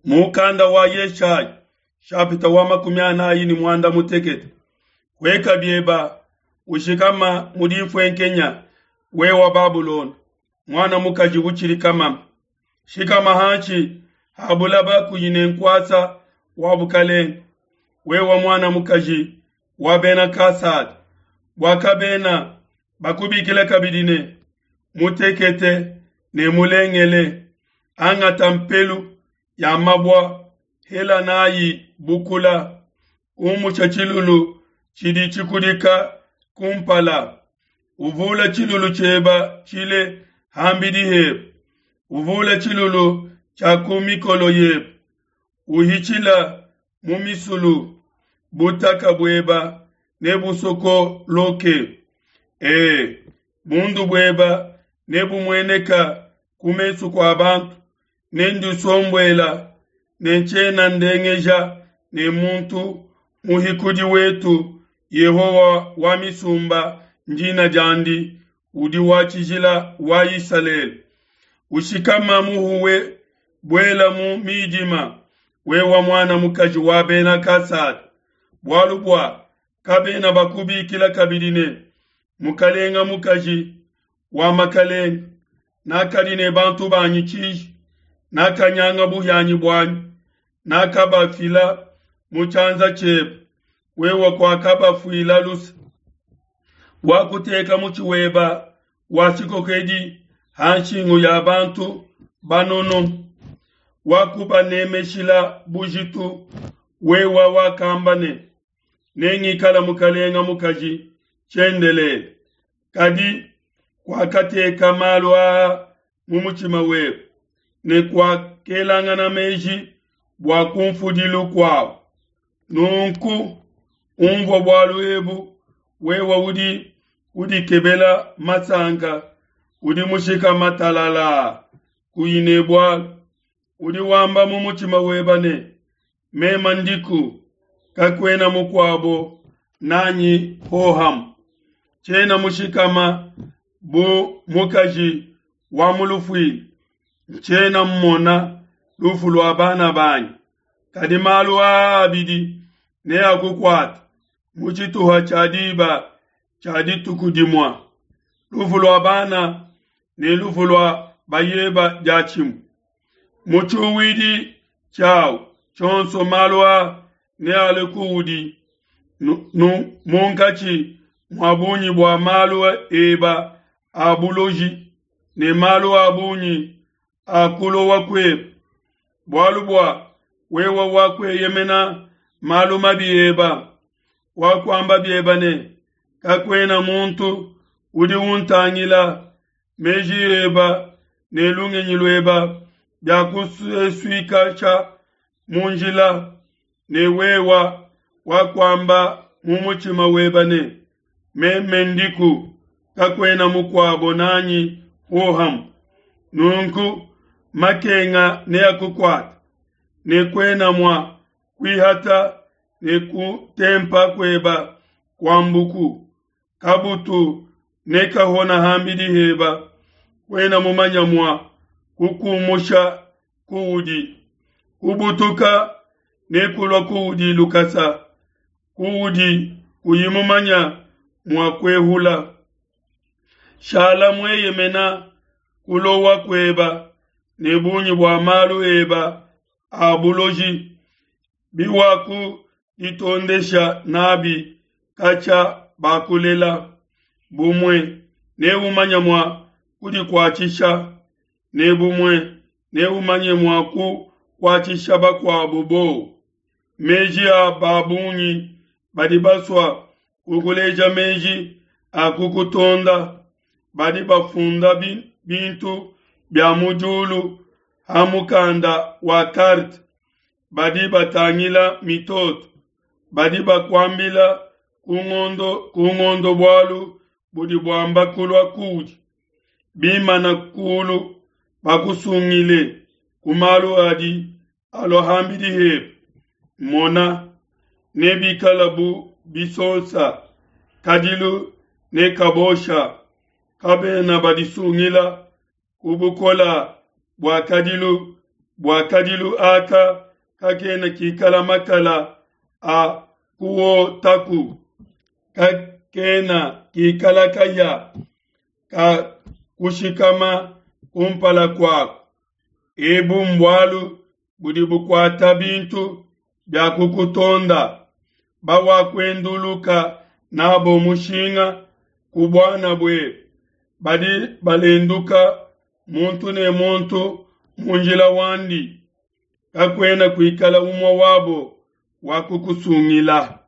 mukanda wa Yeshaya shapita wa 80 ni mwanda mutekete kweka bieba ushikama mudifu enkenya wewa Babulon mwana mukaji wuchiri kama shikama hanchi habulaba kuyine nkwasa wabukalen wewa mwana mukaji wabena kasad wakabena bakubi kile kabidine mutekete ne mulengele anga tampelu ya mabwa hela nayi bukula chachilulu chidi chikudika kumpala uvula chilulu cheba chile hambidi heb uvula chilulu chakumikolo yeb uhichila mumisulu butaka bweba nebusoko loke bundu bweba nebu mweneka kumesu kwa bantu nendu sombwela nenchena ndengeja ne muntu muhikudi wetu Yehowa wa misumba njina jandi udi wachijila wa Israel ushikama muhuwe bwela mu midima wewa mwana mukaji wabena kasad bwalubwa kabena bakubi kila kabidine mukalenga mukaji wa makalenga nakadine bantu banyichiji nakanyanga buhyanyi bwanyi nakaba fila muchanza chebe wewa kwa kaba fuila lusa wakuteka muchiweba wasikokedi hanshingu ya bantu banono wakuba nemeshila bujitu wewa wakambane nengi kala mukalenga mukaji chendele kadi kwa kateka malwa mumuchima wewe ne kwa kelanga na meji bwa kumfudilu kwao nunku umvo bwalu ebu wewa udi kebela matanga udi mushika matalala kuyine bwalu udi wamba mumuchima webane mema ndiku kakwena mukwabo nanyi hoham chena mushikama bu mukaji wa mulufwi chena mmona lufu lwa bana banyi kadimalu abidi ne akukwata muchituha chaditukudimwa lufu lwa bana ne lufu lwa bayeba jachimu muchuwidi chao chonso malwa ne alekuudi munkachi mwabunyi bwa malwa eba abuloji ne malwa abunyi akulo wakwe bwalubwa wewa wakwe yemena malu mabieba wakwamba biebane kakwena muntu udi untangila meji eba nelunge nyilweba byakuswika cha munjila ne wewa wakwamba mumuchima webane memendiku kakwena mukwabo nanyi hoham nunku makenga ne akukwata ne kwena mwa kwihata ne kutempa kweba kwambuku kabutu ne kahona hambidi heba kwena mumanya mwa kukumusha kuudi kubutuka ne kulwa kuudi lukasa kuudi kuyimumanya mwa kwehula shala mweye mena kulowa kweba ne bunyi bwa malu eba abuloji biwaku itondesha nabi kacha bakulela bumwe ne umanya mwa kudi kwachisha ne bumwe ne umanye mwa ku kwachisha bakwa bubo meji babunyi badibaswa kukuleja meji akukutonda badibafunda bintu bya mujulu hamukanda wa kart badiba tangila mitoto badiba kwambila kungondo bwalu budi bwamba kulwa kuji bima na kulu bakusungile kumalu adi alohambidi hep mona nebi kalabu bisonsa kadilu ne kabosha kabe na badisungila kubukola bwa kadilu bwa kadilu aka kakena kikala makala a kuwo taku kakena kikala kaya ka kushikama kumpala kwako ebu mbwalu budi bukwata bintu bya kukutonda bawa kwenduluka nabo mushinga kubwana bwe badi balenduka muntu ne muntu munjila wandi kakwena kuikala umwa wabo wakukusungila